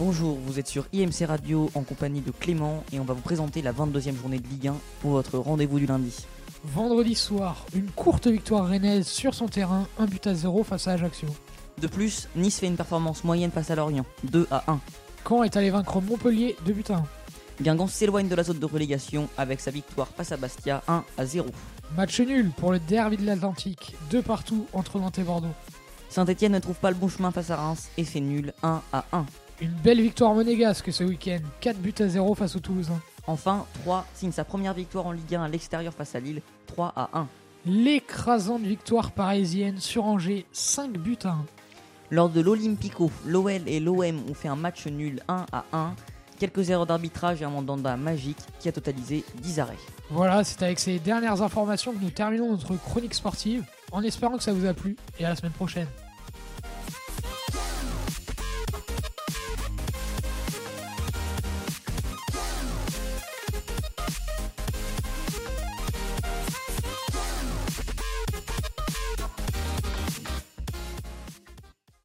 Bonjour, vous êtes sur IMC Radio en compagnie de Clément et on va vous présenter la 22e journée de Ligue 1 pour votre rendez-vous du lundi. Vendredi soir, une courte victoire rennaise sur son terrain, 1-0 face à Ajaccio. De plus, Nice fait une performance moyenne face à Lorient, 2-1. Caen est allé vaincre Montpellier, 2-1. Guingamp s'éloigne de la zone de relégation avec sa victoire face à Bastia, 1-0. Match nul pour le derby de l'Atlantique, 2-2 entre Nantes et Bordeaux. Saint-Etienne ne trouve pas le bon chemin face à Reims et fait nul, 1-1. Une belle victoire monégasque ce week-end, 4-0 face aux Toulousains. Enfin, Troyes signe sa première victoire en Ligue 1 à l'extérieur face à Lille, 3-1. L'écrasante victoire parisienne sur Angers, 5-1. Lors de l'Olympico, l'OL et l'OM ont fait un match nul 1-1. Quelques erreurs d'arbitrage et un mandanda magique qui a totalisé 10 arrêts. Voilà, c'est avec ces dernières informations que nous terminons notre chronique sportive, en espérant que ça vous a plu, et à la semaine prochaine.